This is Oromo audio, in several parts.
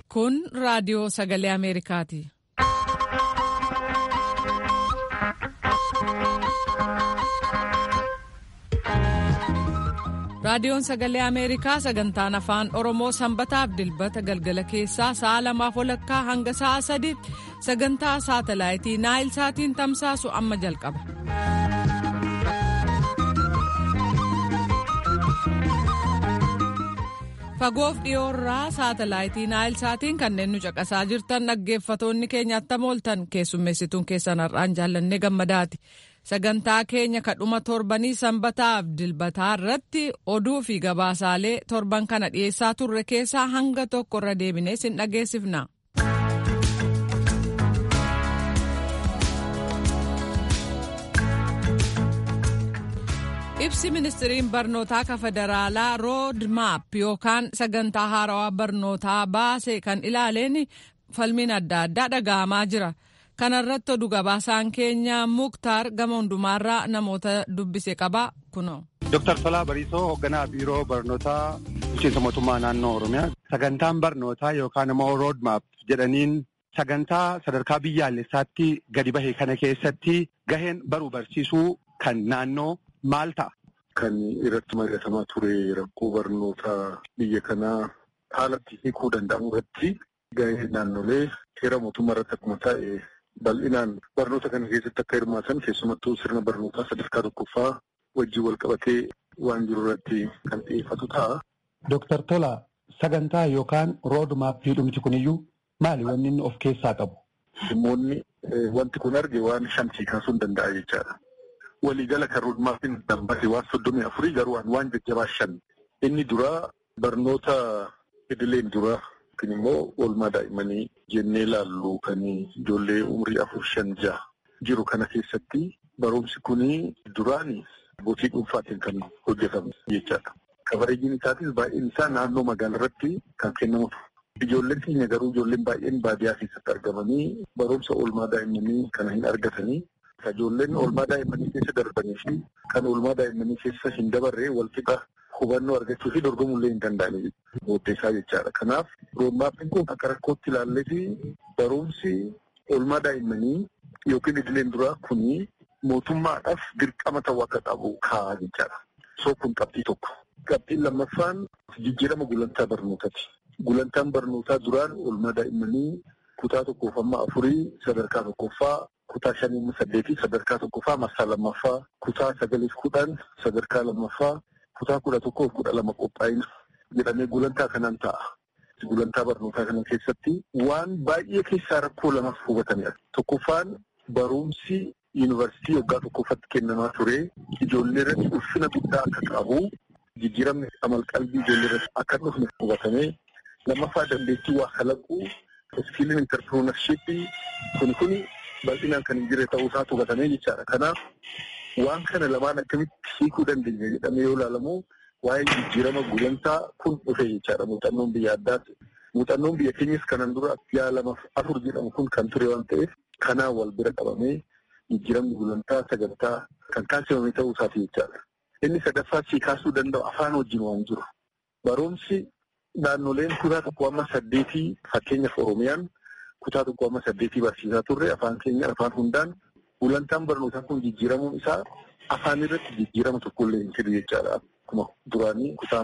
Kun raadiyoo sagalee Ameerikaati. Raadiyoon sagalee Ameerikaa sagantaan afaan Oromoo sanbataaf dilbata galgala keessaa sa'a 2:00 hanga sa'a 3 sagantaa saatalaayitii Naayil Saatiin tamsaasu amma jalqaba. Fagoof dhiyoorraa saatalaayitii Naayil Saatiin kanneen nu caqasaa jirtan dhaggeeffatoonni keenya attam ooltan keessummeessituun keessan har'aan jaallannee gammadaati. Sagantaa keenya kadhuma torbanii sanbataaf dilbataa irratti oduu fi gabaasaalee torban kana dhiyeessaa turre keessaa hanga tokko irra deebinee sin dhageessifna. Ibsi ministiriin barnootaa ka federaalaa rood maap yookaan sagantaa haarawaa barnootaa baase kan ilaaleen falmiin adda addaa dhaga'amaa jira. Kanarratti oduu gabaasaan keenya Muktaar gama hundumaarraa namoota dubbise qaba kunoo. Dr. Tolaa Bariisoo hoogganaa biiroo barnootaa bulchiinsa mootummaa naannoo Oromiyaa. Sagantaan barnootaa yookaan immoo rood maap jedhaniin sagantaa sadarkaa biyyaalessaatti gadi bahe kana keessatti gaheen baruu barsiisuu kan naannoo maal ta'a? Kan irratti mari'atamaa ture rakkoo barnootaa biyya kanaa haalatti hiikuu danda'amu irratti gaheen naannolee heera mootummaa irratti akkuma taa'e bal'inaan barnoota kana keessatti akka hirmaatan keessumattuu sirna barnootaa sadarkaa tokkoffaa wajjin wal qabatee waan jiru irratti kan xiyyeeffatu ta'a. Dr. Tolaa, sagantaa yookaan rood maappii dhumti kuniyyuu maali wanni inni of keessaa qabu? Dhimmoonni wanti kun arge waan shantii kaasuu hin danda'a jechaadha. Waliigala kan rood maappiin dambate waan 34 garuu waan jajjabaa 5. Inni duraa barnoota idileen duraa yookiin immoo oolmaa daa'immanii jennee ilaallu kan ijoollee umurii 4-5-6 jiru kana keessatti barumsi kuni duraan abbootii dhuunfaatiin kan hojjetamu jechaadha. Kabareejiin isaatis baay'een isaa naannoo magaalaa irratti kan kennamuudha. Ijoolleen keenya garuu ijoolleen baay'een baadiyyaa keessatti argamanii barumsa oolmaa daa'immanii kana hin argatanii. Ijoolleen oolmaa daa'immanii keessa darbanii fi kan oolmaa daa'immanii keessa hin dabarree walqixa hubannoo argachuu fi dorgomullee hin danda'anii booddeessaa jechaadha. Kanaaf rood maappiin kun akka rakkootti ilaallee fi barumsi oolmaa daa'immanii yookiin idileen duraa kuni mootummaadhaaf dirqama ta'uu akka qabu kaa'aa jechaadha. So kun qabxii tokko. Qabxiin lammaffaan jijjiirama gulantaa barnootaati. Gulantaan barnootaa duraan oolmaa daa'immanii kutaa 1-4 sadarkaa tokkoffaa. Kutaa 5-8 sadarkaa tokkoffaa marsaa lammaffaa, kutaa 9-10 sadarkaa lammaffaa, kutaa 11-12 qophaa'ina jedhamee gulantaa kanaan ta'a. Gulantaa barnootaa kana keessatti waan baay'ee keessaa rakkoo lamaaf hubatamedha. Tokkoffaan barumsi yuunivarsiitii waggaa tokkoffatti kennamaa ture ijoollee irratti ulfina guddaa akka qabu jijjiiramni amalqalbii ijoollee irratti akka dhufne hubatamee lammaffaa dandeettii waa kalaquu iskiiliin interpreneurshipii kuni bal'inaan kan hin jirre ta'uu isaatu hubatamee jechaadha. Kanaaf waan kana lamaan akkamitti hiikuu dandeenya jedhamee yoo ilaalamu waa'ee jijjiirama gulantaa kun dhufe jechaadha. Muuxannoon biyya addaati. Muuxannoon biyya keenyas kanan dura 2-4 jedhamu kun kan ture waan ta'eef kanaan wal bira qabamee jijjiiramni gulantaa sagantaa kan taasifame ta'uu isaati jechaadha. Inni sadaffaa sii kaasuu danda'u afaan wajjin waan jiru. Barumsi naannoleen kutaa 1-8 fakkeenyaaf Oromiyaan kutaa 1-8 barsiisaa turre afaan keenya afaan hundaan gulantaan barnootaa kun jijjiiramuun isaa afaan irratti jijjiirama tokkollee hin fidu jechaadha. Akkuma duraanii kutaa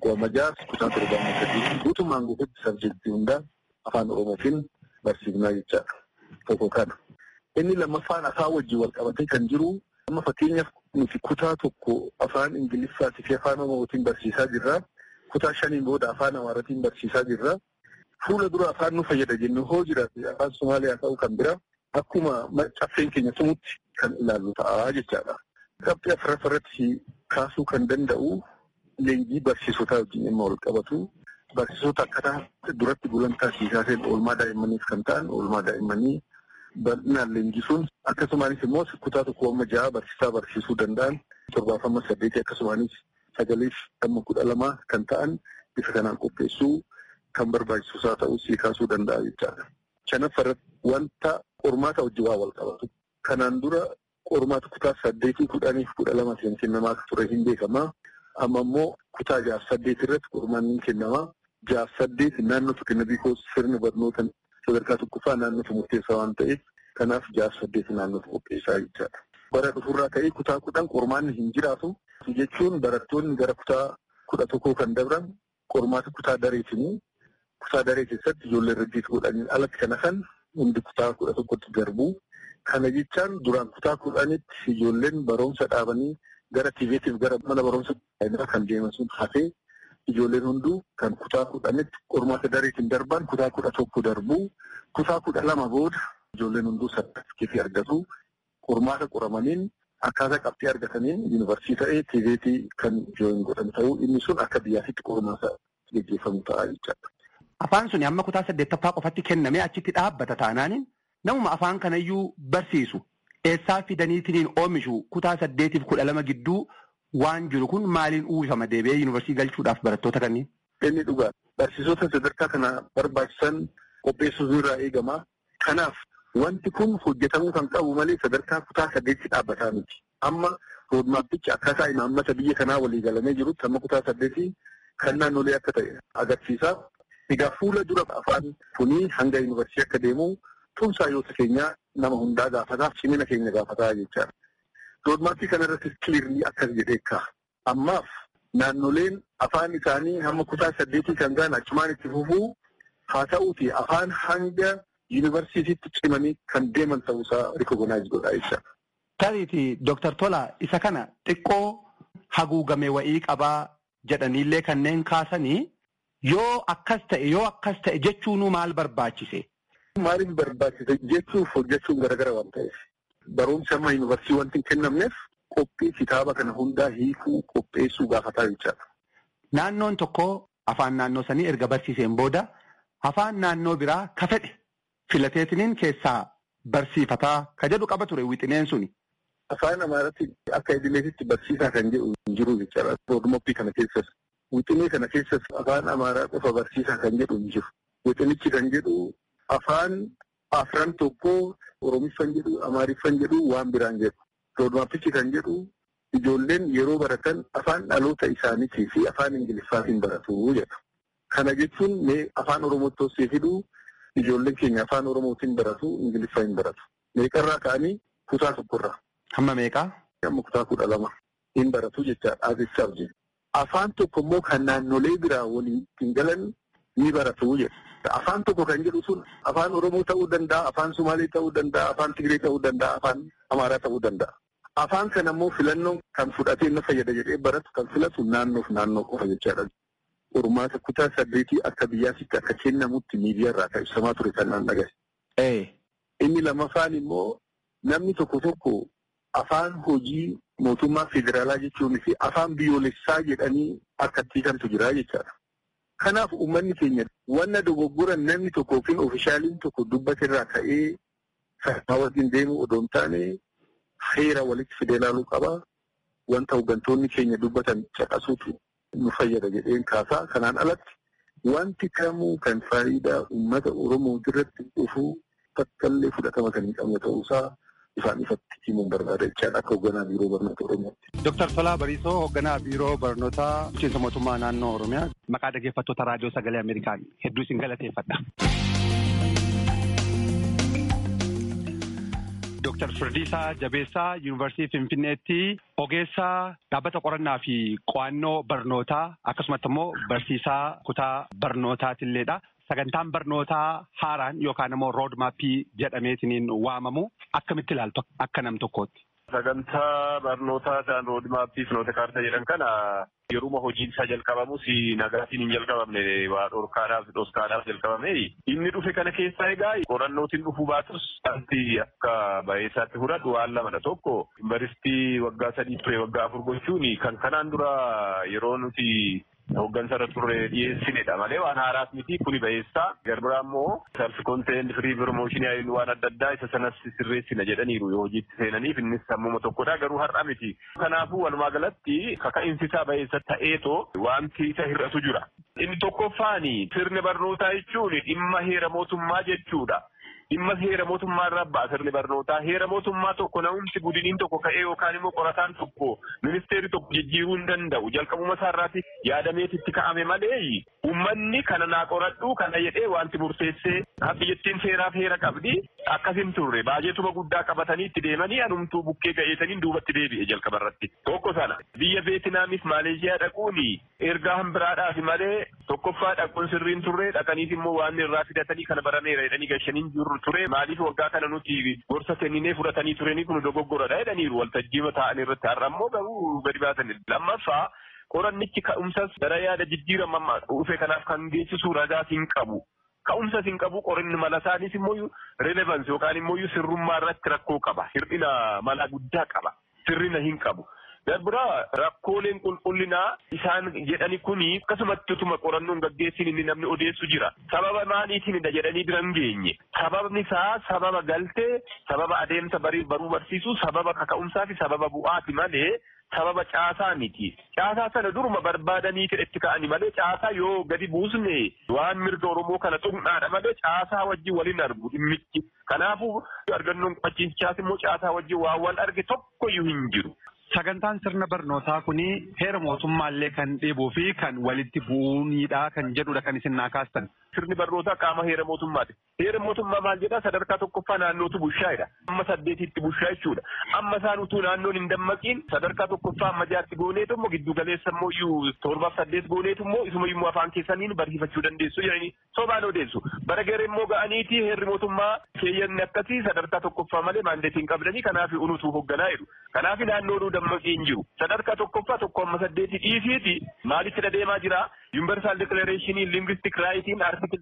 1-6 kutaa 7-8 guutummaan guututti sabjektii hundaan afaan Oromootiin barsiifnaa jechaadha. Tokko kana. Inni lammaffaan afaan wajjin wal qabatee kan jiru amma fakkeenyaaf nuti kutaa 1 afaan Ingiliffaatii fi afaan Oromootiin barsiisaa jirra. Kutaa 5 booda afaan Amaaraatiin barsiisaa jirra. Fuula dura afaan nu fayyada jennu hoo jiraate afaan Somaaliyaa ta'uu kan bira akkuma caffeen keenya tumutti kan ilaallu ta'a jechaadha. Qabxii afuraffaarratti kaasuu kan danda'u leenjii barsiisotaa wajjin dhimma wal qabatu. Barsiisota akkataa duratti gulantaa siikaaseen oolmaa daa'immaniif kan ta'an oolmaa daa'immanii bal'inaan leenjisuun akkasumaanis immoo kutaa 1-6 barsiisaa barsiisuu danda'an 7-8 akkasumaanis 9-12 kan ta'an bifa kanaan qopheessuu. Kan barbaachisaa ta'uu sii kaasuu danda'a jechaadha. Shanaffaarratti wanta qormaata wajjin waa wal qabatu. Kanaan dura qormaata kutaa 8, 10 fi 12 kennamaa ture hin beekamaa. Amma immoo kutaa 6-8 irratti qormaanni kennamaa. 6-8 naannoo kenna biikoos sirni barnoota sadarkaa tokkoffaa naannoo murteessaa waan ta'eef kanaaf 6-8 naannoo qopheessaa jechaadha. Bara dhufurraa ka'ee kutaa 10 qormaanni hin jiraatu jechuun barattoonni gara kutaa 11 kan dabran qormaata kutaa dareetiin kutaa daree keessatti ijoollee irratti godhanii alatti kana kan hundi kutaa 11tti darbu. Kana jechaan duraan kutaa 10tti ijoolleen barumsa dhaabanii gara TV'tiif gara mana barumsa kan deeman sun hafee ijoolleen hunduu kan kutaa 10tti qormaata dareetiin darban kutaa 11 darbu. Kutaa 12 booda ijoolleen hunduu sartifiikeetii argatu. Qormaata qoramaniin akkaataa qabxii argataniin yuunivarsiitii ta'ee TV'tii kan jooyin godhan ta'uu inni sun akka biyyaatti qormaata gaggeeffamu ta'a jechaadha. Afaan suni amma kutaa 8ffaa qofatti kennamee achitti dhaabbata taanaaniin namuma afaan kanayyuu barsiisu eessaa fidaniitiin oomishu kutaa 8-12 gidduu waan jiru kun maaliin uwwifama deebi'ee yuunivarsiitii galchuudhaaf barattoota kanneen? Inni dhugaa barsiisota sadarkaa kana barbaachisan qopheessuutu irraa eegama. Kanaaf wanti kun hojjetamuu kan qabu malee sadarkaa kutaa 8tti dhaabbataa miti. Amma roodmaappichi akkaataa imaammata biyya kanaa walii galamee jirutti amma kutaa 8 kan naannolee akka ta'e agarsiisa. Egaa fuula dura afaan kunii hanga yuunivarsiitii akka deemu tumsaa yoota keenyaa nama hundaa gaafataa cimina keenya gaafataa jechaadha. Roodmaappii kanarratti kiliirlii akkas jedhee kaa'a. Ammaaf naannoleen afaan isaanii hamma kutaa 8 kan ga'an achumaan itti fufuu haa ta'uuti afaan hanga yuunivarsiitiitti cimanii kan deeman ta'uusaa rikogonaayiz godhaa jechaadha. Tariiti Dr. Tola isa kana xiqqoo haguugame wa'ii qabaa jedhaniillee kanneen kaasanii yoo akkas ta'e jechuun maal barbaachise? Maaliif barbaachise jechuuf hojjechuun garagara waan ta'eef. Barumsa amma yuunivarsiitii wanti hin kennamneef qophii kitaaba kana hundaa hiikuu qopheessuu gaafataa jechaadha. Naannoon tokko afaan naannoo sanii erga barsiiseen booda afaan naannoo biraa ka fedhe filateetiniin keessaa barsiifataa ka jedhu qaba ture wixineen suni. Afaan Amaaraatti akka idileetitti barsiisaa kan jedhu hin jiru jechaadha. Roodmaappii kana keessas. Wixinee kana keessas afaan Amaaraa qofa barsiisaa kan jedhu hin jiru. Wixinichi kan jedhu afaan afran tokko Oromiffan jedhu Amaariffan jedhu waan biraan jedhu. Roodmaappichi kan jedhu ijoolleen yeroo baratan afaan dhaloota isaaniitii fi afaan Ingiliffaatiin baratu jedha. Kana jechuun mee afaan Oromootti osoo fiduu ijoolleen keenya afaan Oromootiin baratu Ingiliffaa hin baratu. Meeqarraa ka'anii kutaa tokkorraa. Hamma meeqaa? Hamma kutaa 12 hin baratu jechaadha. Aasichaaf jedhu. Afaan tokko immoo kan naannolee biraa waliin galan ni baratu jedha. Afaan tokko kan jedhu sun afaan Oromoo ta'uu danda'a, afaan Sumaalee ta'uu danda'a, afaan Tigree ta'uu danda'a, afaan Amaaraa ta'uu danda'a. Afaan kana immoo filannoon kan fudhatee na fayyada jedhee baratu kan filatu naannoo qofa jechaadha. Qormaata kutaa 8 akka biyyaatti akka kennamutti miidiyaarraa kan ibsamaa ture kan naan dhagaye. Inni lamaffaan immoo namni tokko afaan hojii mootummaa federaalaa jechuun fi afaan biyyoolessaa jedhanii akkatti kantu jira jechaadha. Kanaaf uummanni keenya wanna dogoggoran namni tokko yookiin oofishaaliin tokko dubbaterraa ka'ee sarara wajjin deemu odoo hin taane heera walitti fidee ilaaluu qaba. Wanta hooggantoonni keenya dubbatan caqasuutu nu fayyada jedheen kaasaa. Kanaan alatti wanti kamuu kan faayidaa uummata Oromoo irratti dhufu takkaallee fudhatama kan hin qabne ta'uusaa ifaan ifatti himuun barbaada jechaadha akka hoogganaa biiroo barnoota Oromootti. Dr. Tolaa Bariisoo hoogganaa biiroo barnootaa bulchiinsa mootummaa naannoo Oromiyaa maqaa dhaggeeffattoota raadiyoo sagalee Ameerikaan hedduu isin galateeffadha. Dr. Firdiisaa Jabeessaa Yuunivarsiitii Finfinneetti ogeessaa dhaabbata qorannaa fi qo'annoo barnootaa akkasumatti immoo barsiisaa kutaa barnootaatilleedha. Sagantaan barnootaa haaraan yookaan immoo roodmaappii jedhameetiin waamamu akkamitti ilaaltu akka nam tokkootti? Sagantaa barnootaa ta'an roodmaappii fi noota kaartaa jedhan kana yeruma hojiin isaa jalqabamus nagaatiin hin jalqabamne waa dhoskaadhaaf jalqabame. Inni dhufe kana keessaa egaa qorannootiin dhufuu baatus wanti akka baay'isaatti fudhadhu waan lamadha. Tokko yuunivarsiitii waggaa 3 ture waggaa 4 gochuun kan kanaan dura yeroo nuti hooggansarra turre dhiyeessinedha malee waan haaraas miti kuni baay'isaa. Garbiraa immoo self contained free promotion waan adda addaa isa sanas sirreessina jedhaniiru yoo hojiitti seenaniif innis sammuma tokkodha garuu har'a miti. Kanaafuu walumaa galatti kaka'insisaa baay'isa ta'eetoo wanti isa hir'atu jira. Inni tokkoffaani sirni barnootaa jechuun dhimma heera mootummaa jechuudha. Dhimma heera mootummaa irraa ba'a sirni barnootaa. Heera mootummaa tokko namumti gudiniin tokko ka'ee yookaan immoo qorataan tokko ministeerri tokko jijjiiruu hin danda'u. Jalqabuma isaarraati yaadameetitti ka'ame malee Uummanni kana naa qoradhu kana jedhee wanti murteessee biyyattiin seeraaf heera qabdi akkasin turre baajetuma guddaa qabatanii itti deemanii anumtuu bukkee ga'eetaniin duubatti deebi'e jalqabarratti. Tokko sana biyya Veetinaamis Maaleeshiyaa dhaquun ergaa hambiraadhaaf malee tokkoffaa dhaquun sirriin turre dhaqaniif immoo waan irraa fidatanii kana barameera jedhanii gashaniin jiru ture maaliif waggaa kana nuti gorsa kenninee fudhatanii turanii kun dogoggoradha jedhaniiru waltajjiima ta'an irratti har'a immoo garuu gadi baatan. Lammaffaa qorannichi ka'umsas gara yaada jijjiirama dhufe kanaaf kan geessisu ragaas hin qabu. Ka'umsas hin qabu qorinni mala isaanis immoo relevansi yookaan immoo sirrummaa irratti rakkoo qaba. Hir'ina mala guddaa qaba. Sirrina hin qabu. Darbira rakkooleen qulqullinaa isaan jedhani kuni akkasumatti utuma qorannoon gaggeessin inni namni odeessu jira. Sababa maaliitiinidha jedhanii bira hin geenye. Sababni isaa sababa galtee, sababa adeemsa baruu barsiisuu, sababa kaka'umsaa fi sababa bu'aati malee sababa caasaa miti. Caasaa sana duruma barbaadanii itti ka'anii malee caasaa yoo gadi buusne waan mirga Oromoo kana xumnaadha malee caasaa wajjin waliin argu dhimmichi. Kanaafuu argannoon qofachiisaas immoo caasaa wajjin waan wal arge tokkoyyuu hin jiru. Sagantaan sirna barnootaa kuni heera mootummaallee kan dheebuu fi kan walitti bu'uunidha kan jedhudha kan isin naa kaastan. Sirni barnootaa qaama heera mootummaati. Heera mootummaa maal jedhaa sadarkaa tokkoffaa naannootu bushaayedha. Amma 8tti bushaa jechuudha. Amma isaan utuu naannoon hin dammaqiin sadarkaa tokkoffaa amma 6tti gooneetu immoo giddu galeessa immoo 7-8 gooneetu immoo isuma immoo afaan keessaniin barsiifachuu dandeessu jedhanii sobaan odeessu. Bara garee immoo ga'aniiti heerri mootummaa keeyyanni akkasii sadarkaa tokkoffaa malee maandeetiin qabdanii kanaaf unutuu hoogganaa jedhu. Kanaaf naannoon dammaqiin jiru. Sadarkaa tokkoffaa tokko amma 8 dhiisiiti maalitti deemaa jira? Universal Declaration Linguistic Rights Article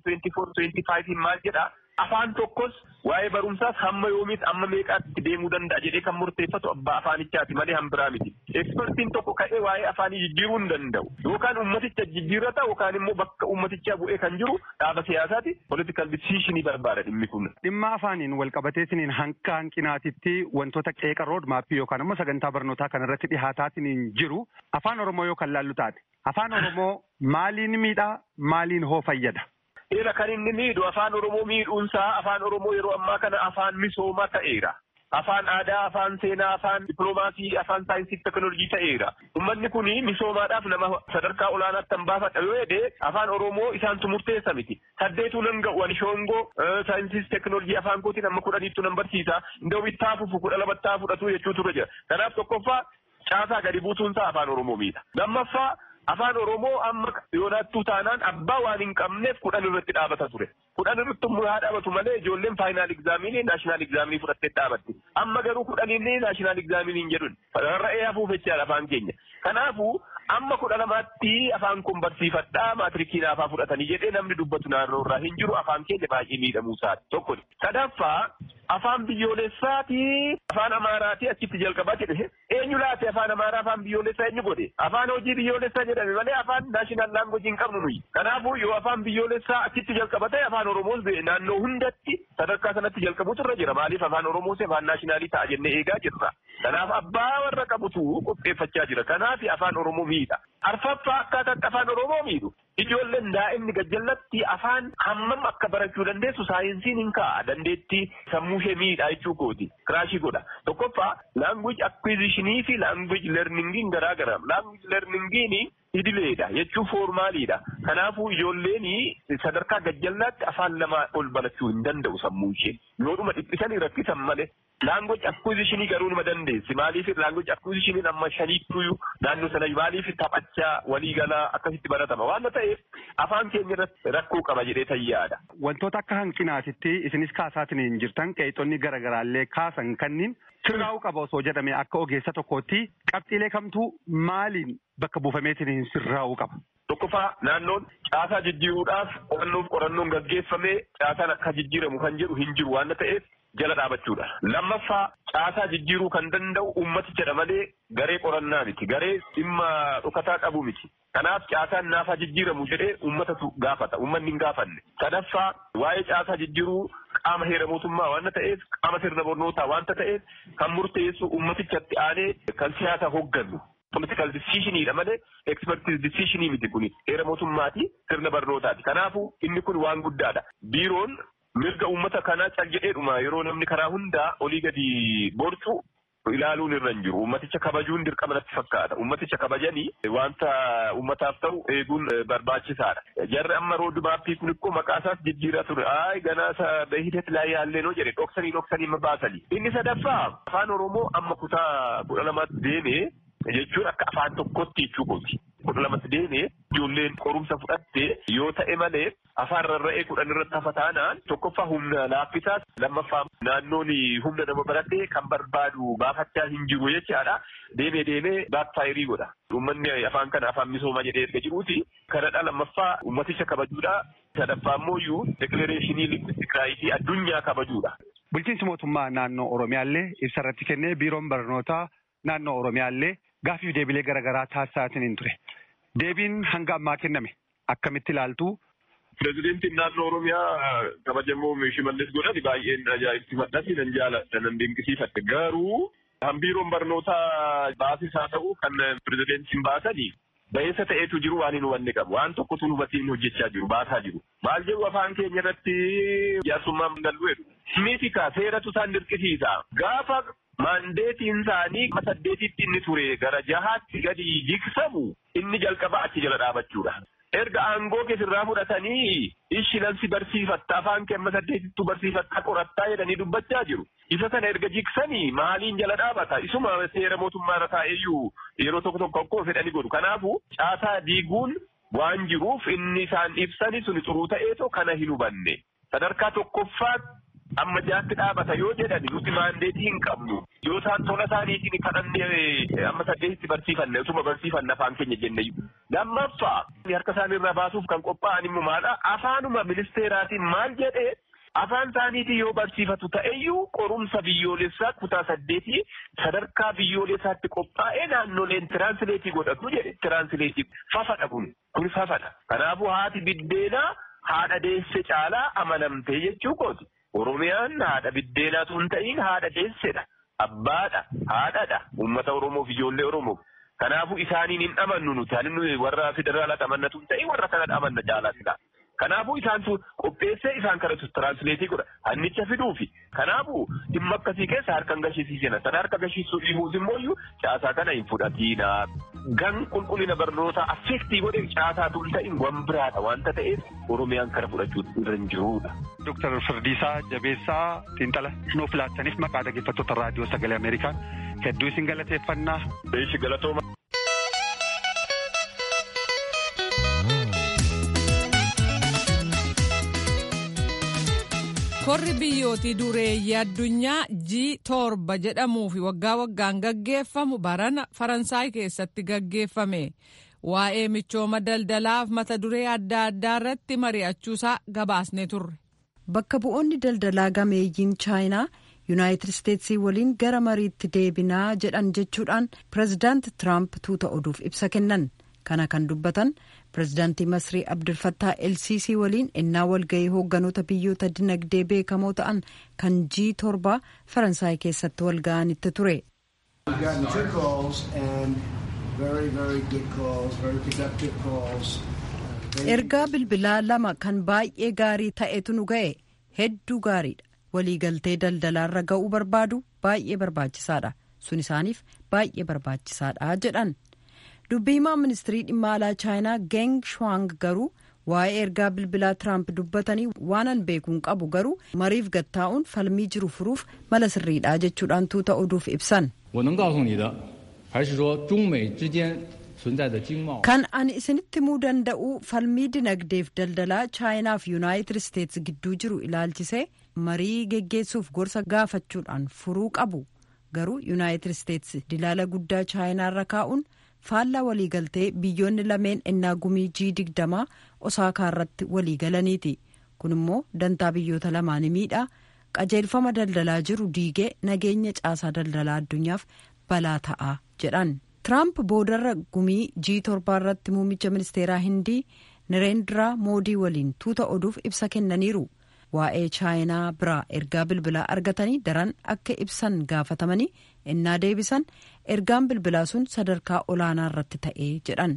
24-25 maal jedha? Afaan tokkos waa'ee barumsaas hamma yoomiitti amma meeqaatti deemuu danda'a jedhee kan murteeffatu abbaa afaanichaati malee hambiraa miti. Ekspertiin tokko ka'ee waa'ee afaanii jijjiiruu hin danda'u. Yookaan ummaticha jijjiirrata yookaan immoo bakka ummatichaa bu'ee kan jiru dhaaba siyaasaati political decision barbaada dhimmi kun. Dhimma afaaniin wal qabateetiniin hanga hanqinaatitti wantoota qeeqa rood maappii yookaan immoo sagantaa barnootaa kanarratti dhihaataatiniin jiru afaan Oromoo yoo kan laallu taate. Afaan Oromoo maaliin miidhaa maaliin hoo fayyada? Eera kan inni miidhu afaan Oromoo miidhuunsaa afaan Oromoo yeroo ammaa kana afaan misoomaa ta'eera. Afaan aadaa, afaan seenaa, afaan dippiloomaasii, afaan saayinsii teekinooloojii ta'eera. Uummanni kun misoomaadhaaf nama sadarkaa olaanaatti kan baafadha yoo jedhee afaan Oromoo isaantu murteessa miti. 8 nan ga'u ani shoongoo saayinsii teekinooloojii afaan kootiin amma 10 nan barsiisa. Indoo bittaa fufu 12 fudhatu jechuu ture jira. Kanaaf tokkoffaa caasaa gadi buusuunsaa afaan Oromoo miidha. Lammaffaa afaan Oromoo amma yoonaattuu taanaan abbaa waan hin qabneef 10 irratti dhaabata ture. 10 irratti immoo haa dhaabatu malee ijoolleen faayinaal egzaaminii naashinaal egzaaminii fudhattee dhaabatti. Amma garuu 10 inni naashinaal egzaaminii hin jedhun. Ra'ee hafuuf jechaadha afaan keenya. Kanaafuu amma 12tti afaan kun barsiifadhaa maatirikii naafaa fudhatanii jedhee namni dubbatu naannoo irraa hin jiru afaan keenya baay'ee miidhamuu isaati. Tokko. Sadaffaa afaan biyyoolessaati afaan Amaaraati achitti jalqabaa jedhe eenyu laate afaan Amaaraa afaan biyyoolessaa eenyu godhe afaan hojii biyyoolessaa jedhame malee afaan naashinaal laangoojii hin qabnu nuyi. Kanaafuu yoo afaan biyyoolessaa achitti jalqabate afaan Oromoos naannoo hundatti sadarkaa sanatti jalqabuutu irra jira maaliif afaan Oromoos afaan naashinaalii ta'a jennee eegaa jirra. Kanaaf abbaa warra qabutu qopheeffachaa jira. Kanaaf afaan Oromoo miidha. Arfaffaa akkaataa afaan Oromoo miidhu. Ijoolleen daa'imni gajjallatti afaan hammam akka barachuu dandeessu saayinsiin hin kaa'a dandeettii sammuu ishee miidhaa jechuu kooti kiraashii godha. Tokkoffaa language acquisitionii fi language learningiin garaagara. Language learningiin idileedha jechuun foormaaliidha. Kanaafuu ijoolleen sadarkaa gajjallaatti afaan lama ol barachuu hin danda'u sammuu ishee. Yoodhuma dhiphisanii rakkisan malee. Language acquisitionii garuu nima dandeessi. Maaliif language acquisitioniin amma 5 naannoo sana maaliif taphachaa waliigalaa akkasitti baratama waan ta'eef afaan keenya irratti rakkoo qaba jedhee tayyaadha. Wantoota akka hanqinaatitti isinis kaasaatiin jirtan qeexonni garaagaraallee kaasan kanniin sirraa'uu qaba osoo jedhame akka ogeessa tokkootti qabxiilee kamtuu maaliin bakka buufameetiin sirraa'uu qaba? Tokkoffaa naannoon caasaa jijjiiruudhaaf qorannoon gaggeeffamee caasaan akka jijjiiramu kan jedhu hin jiru waan ta'eef jala dhaabachuudha. Lammaffaa caasaa jijjiiruu kan danda'u ummatichadha malee garee qorannaa miti. Garee dhimma dhokataa qabu miti. Kanaaf caasaan naafaa jijjiiramu jedhee ummatatu gaafata. Ummanni hin gaafanne. Sadaffaa waa'ee caasaa jijjiiruu qaama heera mootummaa waan ta'eef qaama sirna barnootaa waan ta'eef kan murteessu ummatichatti aanee kan siyaasa hoogganu. Political decisionidha malee expertise decisionii miti kuni heera mootummaati sirna barnootaati. Kanaafuu inni kun waan guddaadha. Biiroon mirga uummata kanaa caljedheedhuma yeroo namni karaa hundaa olii gadi borcu ilaaluun irra hin jiru. Ummaticha kabajuun dirqama natti fakkaata. Ummaticha kabajanii wanta ummataaf ta'u eeguun barbaachisaadha. Jarri amma roodmaappii kun immoo maqaa isaas jijjiiraa ture. Ganaasa beehideet laa yaallee noo jedhe dhoksanii baasanii. Inni sadaffaa afaan Oromoo amma kutaa 12 deemee jechuun akka afaan tokkotti jechuu kooti. 12 deemee ijoolleen qorumsa fudhattee yoo ta'e malee afaan rarra'ee 10 irratti hafa taanaan tokkoffaa humna laaffisaas lammaffaa naannoon humna nama baratee kan barbaadu baafachaa hin jiru jechaadha. Deemee baakfaayirii godha. Uummanni afaan kana afaan misoomaa jedhee erga jiruuti. Kanadha lammaffaa ummaticha kabajuudha. Sadaffaa immoo dekilereeshinii lingwistik raayitii addunyaa kabajuudha. Bulchiinsi mootummaa naannoo Oromiyaallee ibsa irratti kennee biiroon barnootaa naannoo Oromiyaallee gaafiif deebilee garaagaraa taasisaatiin ture. Deebiin hanga ammaa kenname akkamitti ilaaltu? Pireezidentiin naannoo Oromiyaa kabajamoo Shimallis godhani baay'een ajaa'ibsiifadhatti nan jaaladha nan dinqisiifadhe. Garuu biiroon barnootaa baasisaa ta'u kan pireezidentiin baasanii bayeessa ta'eetu jiru waan hin hubanne qabu. Waan tokkotu hubatiin hojjechaa jiru baasaa jiru. Maal jedhu afaan keenya irratti jaarsummaan galuu jedhu. Miitika seeratu isaan dirqisiisa. Gaafa maandeetiin isaanii 8tti inni ture gara 6tti gadi jigsamu inni jalqaba achi jala dhaabachuudha. Erga aangoo keessirraa fudhatanii ishilansi barsiifatta afaan kee 8tti barsiifatta qorattaa jedhanii dubbachaa jiru. Isa sana erga jigsanii maaliin jala dhaabata? Isuma seera mootummaa irra taa'eyyuu yeroo tokko fedhanii godhu. Kanaafuu caasaa diiguun waan jiruuf inni isaan ibsani suni xuruu ta'eetoo kana hin hubanne. Sadarkaa tokkoffaatti amma jaatti dhaabata yoo jedhani nuti maandeetii hin qabnu. Yoo isaan tola isaaniitiin kadhannee amma 8tti barsiifanne utuma barsiifanne afaan keenya jenne. Lammaffaa harka isaaniirraa baasuuf kan qophaa'an immoo maadha? Afaanuma ministeeraatiin maal jedhee afaan isaaniitiin yoo barsiifatu ta'eyyuu qorumsa biyyoolessaa kutaa 8 sadarkaa biyyoolessaatti qophaa'ee naannoleen tiraansileetii godhatu jedhe. Tiraansileetii fafadha kun fafadha. Kanaafuu haati biddeenaa haadha deesse caalaa amanamtee jechuu kooti. Oromiyaan haadha biddeenaatu hin ta'in haadha deessedha. Abbaadha, haadhadha. Uummata Oromoof ijoollee Oromoof. Kanaafuu isaaniin hin amannu nuti. Ani warra federaalaa amannatu hin ta'in warra kanadha amanna jaalaasidha. Kanaafuu isaantu qopheessee isaan kanatu tiraansileetii godha. Hannicha fiduufi. Kanaafuu dhimma akkasii keessa harka gashiisiisena. Sana harka gashiisuu dhiibuus immoo caasaa kana hin fudhatiina. Gan qulqullina barnootaa affeektii godhe caasaatu hin ta'in waan biraadha wanta ta'eef Oromiyaan kana fudhachuu irra hin jirudha. Dooktar Firdiisaa Jabeessaa Xiinxala nuuf laattaniif maqaa dhaggeeffattoota raadiyoo sagalee Ameerikaan hedduu isin galateeffannaa. Beeshi galatooma. Korri biyyootii dureeyyii addunyaa G7 jedhamuu fi waggaan gaggeeffamu barana Faransaay keessatti gaggeeffame. Waa'ee michooma daldalaaf mata duree adda addaa irratti mari'achuusaa gabaasne turre. Bakka bu'oonni daldalaa gameeyyiin Chaayinaa Yuunaayitid Isteetsii waliin gara mariitti deebinaa jedhan jechuudhaan pireezidaanti Tiraamp tuuta oduuf ibsa kennan. Kana kan dubbatan pireezidaantii Masrii Abdulfattaa El-Siisii waliin innaa walgahii hoogganoota biyyoota dinagdee beekamoo ta'an kan G7 Faransaay keessatti walgahanitti ture. Ergaa bilbilaa 2 kan baay'ee gaarii ta'etu nu ga'e hedduu gaariidha. Waliigaltee daldalaarra ga'uu barbaadu baay'ee barbaachisaadha. Sun isaaniif baay'ee barbaachisaadha jedhan. Dubbii himaa ministirii dhimma alaa Chaayinaa Geng Shuang garuu waa'ee ergaa bilbilaa Tiraamp dubbatanii waanan beekuun qabu garuu mariif gattaa'uun falmii jiru furuuf mala sirriidha jechuudhaan tuuta oduuf ibsan. Kan ani isinitti himuu danda'u falmii dinagdeef daldalaa Chaayinaa fi Yuunaayitid Isteets gidduu jiru ilaalchisee marii geggeessuuf gorsa gaafachuudhaan furuu qabu. Garuu Yuunaayitid Isteets dilaala guddaa Chaayinaarra kaa'uun faallaa waliigaltee biyyoonni lameen ennaa gumii G20 Osaakaa irratti waliigalaniiti. Kun immoo dantaa biyyoota lamaanii miidhaa qajeelfama daldalaa jiru diigee nageenya caasaa daldalaa addunyaaf balaa ta'a jedhan. Tiraamp boodarra gumii G7 irratti muummicha ministeeraa Hindii Narendiraa Moodii waliin tuuta oduuf ibsa kennaniiru. Waa'ee Chaayinaa biraa ergaa bilbilaa argatanii daran akka ibsan gaafatamanii innaa deebisan ergaan bilbilaa sun sadarkaa olaanaa irratti ta'ee jedhan.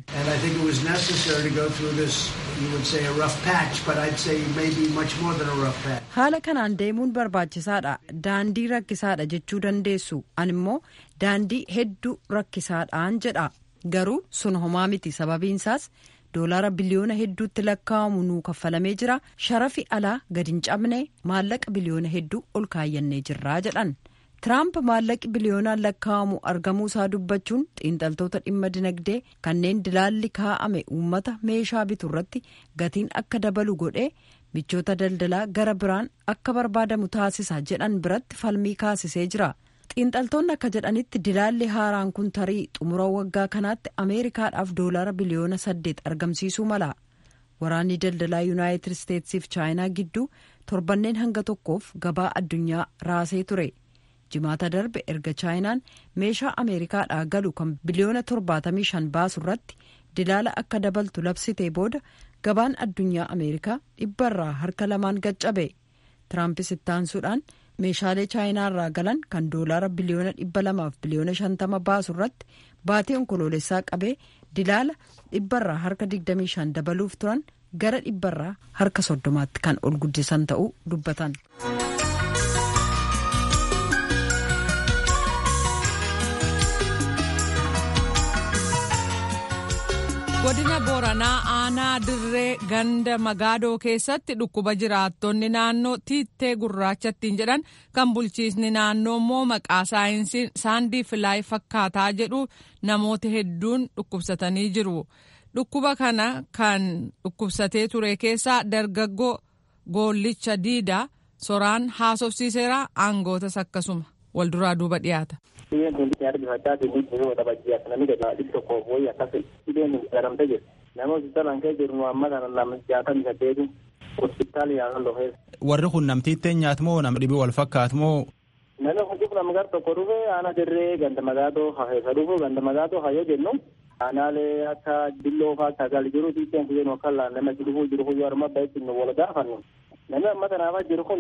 haala kanaan deemuun barbaachisaadha. daandii rakkisaadha jechuu dandeessu. ani immoo daandii hedduu rakkisaadhaan jedha. garuu sun homaa miti. sababiinsaas doolaara biliyoona hedduutti lakkaa'amu nuu kaffalamee jira. sharafi alaa gadi hin cabne maallaqa biliyoona hedduu ol kaayyannee jirraa jedhan. Tiraamp maallaqi biliyoonaan lakkaa'amu argamuu isaa dubbachuun xiinxaltoota dhimma dinagdee kanneen dilaalli kaa'ame uummata meeshaa bitu irratti gatiin akka dabalu godhee michoota daldalaa gara biraan akka barbaadamu taasisa jedhan biratti falmii kaasisee jira. xiinxaltoonni akka jedhanitti dilaalli haaraan kun tarii xumura waggaa kanaatti ameerikaadhaaf doolaara biliyoona 8 argamsiisuu mala. waraanni daldalaa yuunaayitid isteetsiif chaayinaa gidduu torbanneen hanga tokkoof gabaa addunyaa raasee ture. jimaata darbe erga chaayinaan meeshaa ameerikaadhaa galu kan biliyoona 75 baasu irratti dilaala akka dabaltu labsitee booda gabaan addunyaa ameerikaa dhibbarraa harka 2 gaccabe. Tiraampis ittaansuudhaan meeshaalee chaayinaarraa galan kan doolaara biliyoona 200 fi biliyoona 50 baasu irratti baatii onkoloolessaa qabee dilaala dhibbarraa harka 25 dabaluuf turan gara dhibbarraa harka 30tti kan ol guddisan ta'uu dubbatan. godina booranaa aanaa dirree ganda magaadoo keessatti dhukkuba jiraattonni naannoo tiittee gurraachattiin jedhan kan bulchiisni naannoo immoo maqaa saayinsiin saandii filaay fakkaataa jedhu namoota hedduun dhukkubsatanii jiru. dhukkuba kana kan dhukkubsatee ture keessaa dargaggoo goollicha diidaa soraan haasofsiiseera. aangootas akkasuma walduraa duuba dhiyaata. Ideen kun argifachaa jirru yeroo taphachiyaa namni gadi dhibba koofooyi akkasii ideen kun garamte jiru. Nama hospitaalaan kee jiru amma kana nama 68 hospitaala yaalan lofees. Warri kun namtiitteen nyaatmoo nama dhibii wal fakkaatmoo. Nama hundi kun gar tokko dhufe aanaa dirree ganda magaatoo hafeessa dhufu ganda magaatoo hayyo jennu aanaalee akka dilloo fa'aa sagal jiru tiitteen kun akka nama dhufu jiru yoo arma baay'ee nu wal gaafannu. Namni amma kanaafaa jiru kun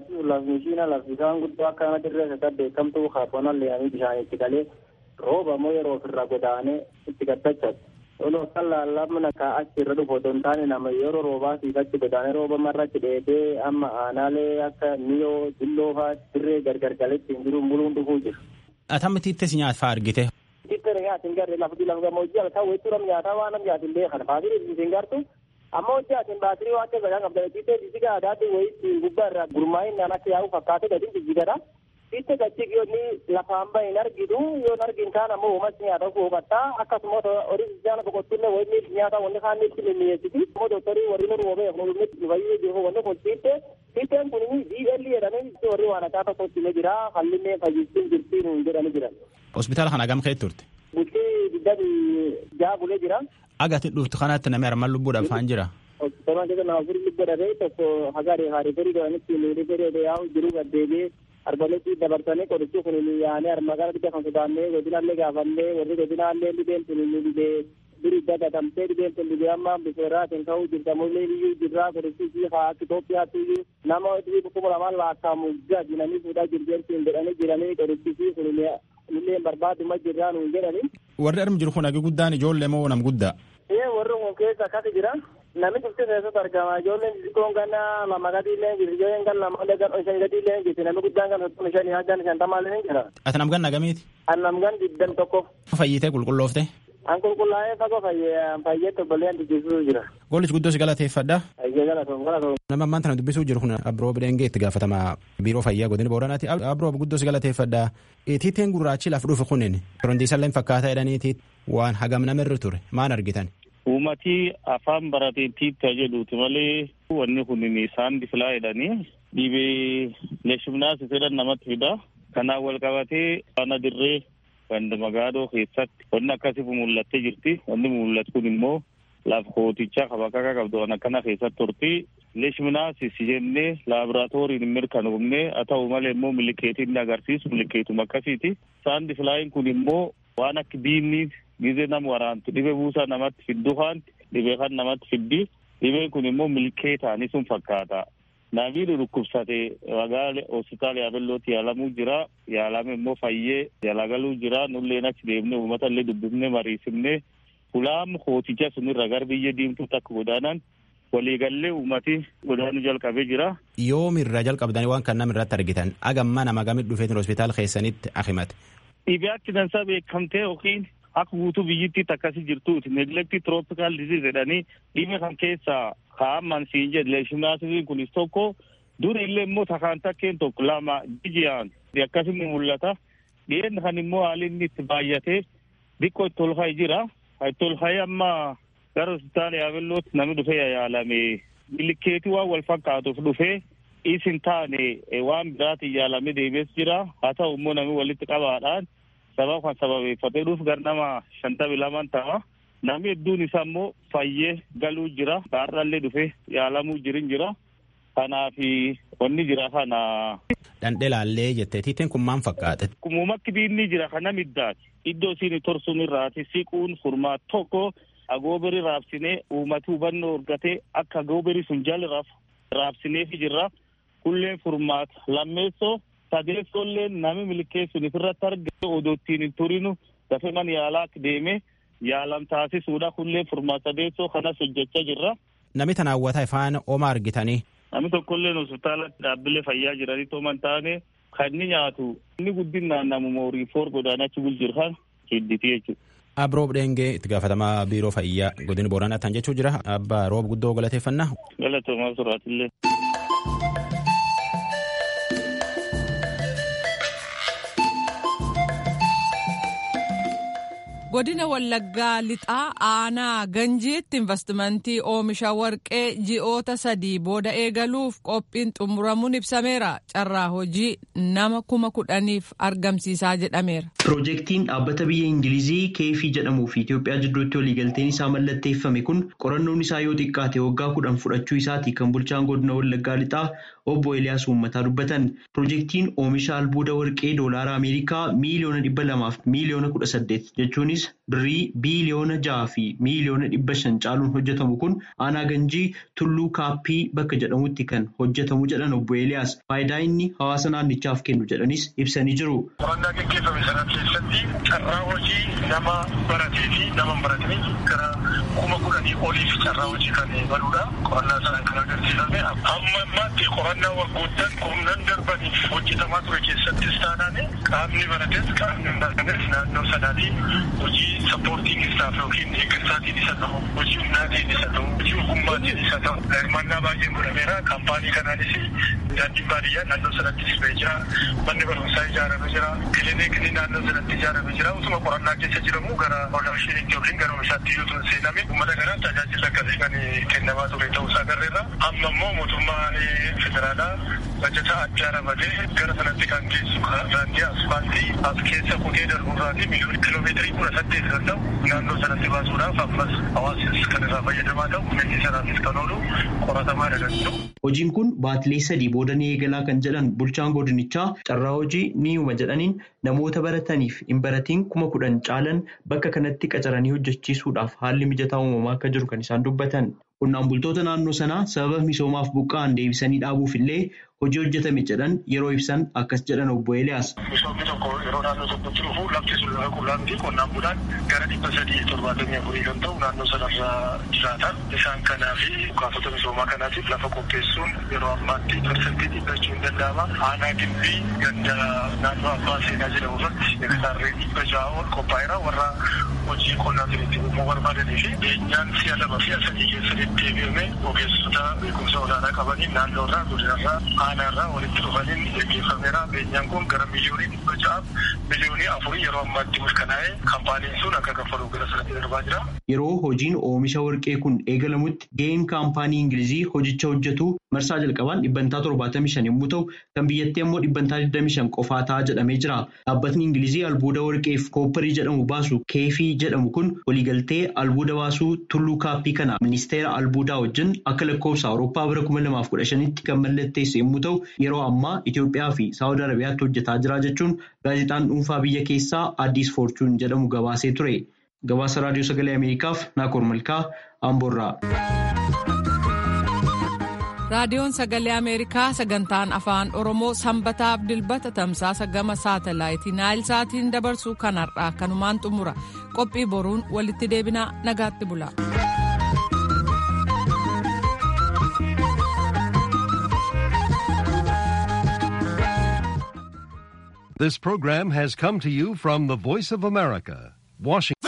laftisaan guddoo akka nama dirree isaa beekamtuu kaarboonaan leeyanii bishaan itti galee rooba immoo yeroo ofirraa godaanee itti gattachaa. Oloo kan laallamna ka achirra dhufu otoo hin taane nama yeroo roobaa siifatti godaanee rooba marratti dheedee amma aanaalee akka niyoo dilloo fa'aa dirree gargar galetti hin jiru muluun dhufuu jiru. Atammi tiittees nyaata fa'aa argite. Tiittee nyaata hin garre lafa gammoojjii alkaa weessuu nam nyaataa waan nam nyaata hin beekan faatirii hin gartu. Amma hojii asin baatirii waan ta'eef kan qabdan tiittee jijjigaa adaatti wayii gubbaa irraa gurmaa'in naan akka yaa'u fakkaate gadi jijjigadha. Tiittee gachii yoonni lafaan bahin argitu yoon argin kaan ammoo uumatti nyaata hubataa akkasuma horii jaana boqotuullee wayii nyaata wanni kaan itti mimmiyeessiti. Ammoo dooktarii warri nu roobee nu bayyee jiru wanni kun tiitteen kun DL jedhanii warri waan akka tokkotti jira hallinee fayyistiin jirtii nuun jedhanii jiran. Hospitaala kana gam keetti turte? Bultii digdami jaabulee jira. Agati dhuftu kanaatti namni armaan lubbuudhaaf faan jira. Hospitaala keessa nama furii lubbuu dhabee tokko hagaaree haarii firii godhanitti nuuri firii yaa'u jiru gaddeebi'ee arbaletti dabarsanii qorichuu kun yaa'anii armaqaa dhibba kan sodaannee godinaallee gaafannee warri godinaallee dhibeen sun dhibee durii dagatamtee dhibeen sun dhibee amma bifeeraatiin ka'uu jirtamullee iyyuu jirraa qorichuu fi haa Itoophiyaatti iyyuu nama dhibii dhukkuma lamaan laakkamu gaajinanii fuudhaa jirjeentiin jedhanii jiranii qorichuu fi kun illee barbaaduma jirraa nuun jedhanii. Warri armi jiru kun hagi guddaan ijoollee moo nam guddaa? Warri kun keessa akkasi jira. Namni dhufte keessatti argama. Ijoolleen xixiqqoon kan lama gadiillee jirti. Ijoolleen kan lama kan 5 gadiillee jirti. Namni guddaan kan 35 haggan 50 jira. Ati namgan nagamiiti? An namgan 21. Fayyitee qulqulloofte? An qulqullaa'ee fagoo fayyee tobboleen dubbisuu jira. Gollichi guddoo si galateeffadha. Galatoom. Nama ammaan tana dubbisuu jiru kun Abroob Dengee itti gaafatama biiroo fayyaa godina Booranaati. Abroob guddoo si galateeffadha. Tiitteen gurraachi laf dhufe kunin rondiisallee fakkaataa jedhaniiti waan hagam namirra ture maan argitan? Uummatii afaan barateen tiitta jedhuuti malee wanni kun saandii filaa jedhanii dhibee leeshimnaas fedhan namatti fida. Kanaan wal qabatee ana dirree ganda magaadoo keessatti wanni akkasii mul'attee jirti. Wanni mul'atu kun immoo lafa kootichaa kabakaka qabdu waan akkana keessatti turti. Leeshimnaas jennee laaboraatooriin mirkanoomnee haa ta'u malee immoo milikeetiin agarsiisu milikeetuma akkasiiti. Saandii filaayin kun immoo waan akka diinni gizee nama waraantu dhibee buusaa namatti fiddu haanti dhibee kan namatti fiddi dhibeen kun immoo milkeetaanii sun fakkaata. namni dhukkubsate magaalaa hospitaala Yaabellootti yaalamuu jira. Yaalame immoo fayyee yalagaluu jira. Nulleen achi deemnee uummata illee dubbifnee mariisifnee fulaam hooticha sunirra gara biyya diimtuutti akka godaanan waliigallee uummati godaanuu jalqabee jira. Yoomirra jalqabdanii waan kan namirratti argitan agamma nama gamit dhufeetin hospitaala keessanitti akimate. Dhibee accidentsaa beekamtee yookiin akka guutuu biyyittiitti akkasii jirtuuti. Neglected tropical disease jedhanii dhibee kan keessaa kaa'aman siin jedhe leeshinaasiin kunis tokko duri illee immoo takaan takkeen tokko lama jijiyaan akkasii mul'ata. Dhiyeen kan immoo haalli inni itti baay'atee xiqqoo itti ol ka'ee jira. Itti ol ka'ee amma gara hospitaala Yaabellootti namni dhufee yaalame bilikeetii waan wal fakkaatuuf dhufee isin taane waan biraatiin yaalame deebi'es jira. Haa ta'u immoo namni walitti qabaadhaan sababa kan sababeeffatee dhuuf gara nama 52 ta'a. Namni hedduun isaa immoo fayyee galuu jira. Gaarraallee dhufee yaalamuu jira. Kanaaf wanni jira kana. Dhandhelaallee jettee tiiteen kun maal fakkaate? Kumumatti biinni jira kana middaati. Iddoo isiin torsuun irraati siquun furmaa tokko agooberii raabsinee uummati hubannoo argatee akka agooberii sun jala raabsineefi jirra. Kulleen furmaata lammeessoo sadeessoollee namni milikeessuun irratti argate odoottiin hin turinu dafee man yaalaa deeme yaalam taasisuudha. Kulleen furmaata sadeessoo kanas hojjechaa jirra. Namni tan hawwataa ifaan oma argitanii? Namni tokkollee hospitaalatti dhaabbilee fayyaa jiranii tooman taane kan inni nyaatu inni guddinaan namuma horii foor godaanachi bulchirhan hidditi jechuudha. Abroob Dheengee itti gaafatamaa biiroo fayyaa godina Booranaa tan jechuu jira. Abbaa roob guddoo galateeffannaa. Galatoomaa suraatillee. Godina Wallaggaa lixaa aanaa Ganjiitti investimentii oomisha warqee ji'oota 3 booda eegaluuf qophiin xumuramuun ibsameera. Carraa hojii nama 10,000f argamsiisaa jedhameera. Piroojeektiin dhaabbata biyya Ingilizii keefii jedhamuu fi Itoophiyaa jidduutti waliigalteen isaa mallatteeffame kun qorannoon isaa yoo xiqqaate waggaa 10 fudhachuu isaati kan bulchaan godina Wallaggaa lixaa obbo Eliyaas Uummataa dubbatan. Piroojeektiin oomisha albuuda warqee doolaara Ameerikaa miiliyoona 200 fi miiliyoona 18 jechuunis birrii biiliyoona 6 fi miiliyoona 500 caaluun hojjetamu kun aanaa Ganjii tulluu kaappii bakka jedhamutti kan hojjetamu jedhan obbo Eliyaas faayidaa inni hawaasa naannichaaf kennu jedhanis ibsanii jiru. Qorannaa gaggeeffame sana keessatti carraa hojii nama baratee fi nama hin baratanii gara 10,000 oliif carraa hojii kan banuudha. Qorannaa sana kan agarsiifame amma ammaatti qorannaa waggoottan humnan darbaniif hojjetamaa ture keessattis taanaan qaamni barates qaamni hin barates naannoo sanaatii hojii sappoortiin isaaf yookiin eeggannaatiin isa ta'u hojii humnaatiin isa ta'u hojii ogummaatiin isa ta'u hirmaannaa baay'een godhameera. Kaampaanii kanaanis daandii baadiyyaa naannoo sanattis ba'ee jira. Manni barumsaa ijaaramee jira. Kilinikni naannoo sanatti ijaaramee jira. Utuma qorannaa keessa jiramu gara oomishaatti yookiin gara oomishaatti yoo seename uummata kanaan tajaajila akkasii kan kennamaa ture ta'uusaa agarreerra. Amma immoo mootummaan federaalaa bajata addaa ramadee gara sanatti kan geessu daandii asfaaltii as keessa kutee darbuurraatii miliyoona kiiloomeetirii 18 kan ta'u naannoo sanatti baasuudhaaf ammas hawaasnis kan irraa fayyadamaa ta'u kunneen sanaafis kan oolu qoratamaa dhagannu. Hojiin kun baatilee 3 booda ni eegalaa kan jedhan bulchaan godinichaa carraa hojii ni uuma jedhaniin namoota barataniif hin baratiin 10,000 caalan bakka kanatti qacaranii hojjechiisuudhaaf haalli mijataa uumamaa akka jiru kan isaan dubbatan. Qonnaan bultoota naannoo sanaa sababa misoomaaf buqqa'an deebisanii dhaabuuf illee hojii hojjetame jedhan yeroo ibsan akkas jedhan obbo Eliyaas. Misoomni tokko yeroo naannoo tokkotti dhufu lafti sun lafa qullaamti qonnaan bulaan gara 374 kan ta'u naannoo sanarra jiraatan isaan kanaa fi bukaatota misoomaa kanaatiif lafa qopheessuun yeroo ammaatti parsantii dhibbachuu hin danda'ama. Aanaa Gimbii ganda naannoo abbaa seenaa jedhamu irratti hektaarrii 600 ol qophaa'eera warra hojii qonnaatiin itti bubuu barbaadanii fi beenyaan si'a 2 fi 3 keessa deddeebi'ame ogeessota beekumsa olaanaa qabaniin naannoo irraa godinarraa aanarraa walitti dhufaniin gaggeeffameera. Beenyaan kun gara miliyoonii 600 miliyoonii 4 yeroo ammaatti mirkanaa'ee kaampaaniin sun akka kaffalu gara sanatti darbaa jira. Yeroo hojiin oomisha warqee kun eegalamutti ga'een kaampaanii Ingilizii hojicha hojjetu marsaa jalqabaan 75 yommuu ta'u kan biyyattii immoo 25 qofaa ta'a jedhamee jira. Dhaabbatni Ingilizii albuuda warqeef koopparii jedhamu baasu keefii jedhamu kun waliigaltee albuuda baasuu tulluu kaappii kana ministeera albuudaa wajjin akka lakkoofsa Awurooppaa bara 2015tti kan mallatteesse yommuu ta'u yeroo ammaa Itoophiyaa fi Saawud Arabiyaatti hojjetaa jira jechuun gaazexaan dhuunfaa biyya keessaa Addis Forchuun jedhamu gabaasee ture. Gabaasa raadiyoo sagalee Ameerikaaf Naakoor Malkaa Amboorraa. raadiyoon sagalee ameerikaa sagantaan afaan oromoo sanbataaf dilbata tamsaasa gama saatalaayitii naayilsaatiin dabarsuu kanarraa kanumaan xumura qophii boruun walitti deebinaa nagaatti bula. This program has come to you from the Voice of America, Washington.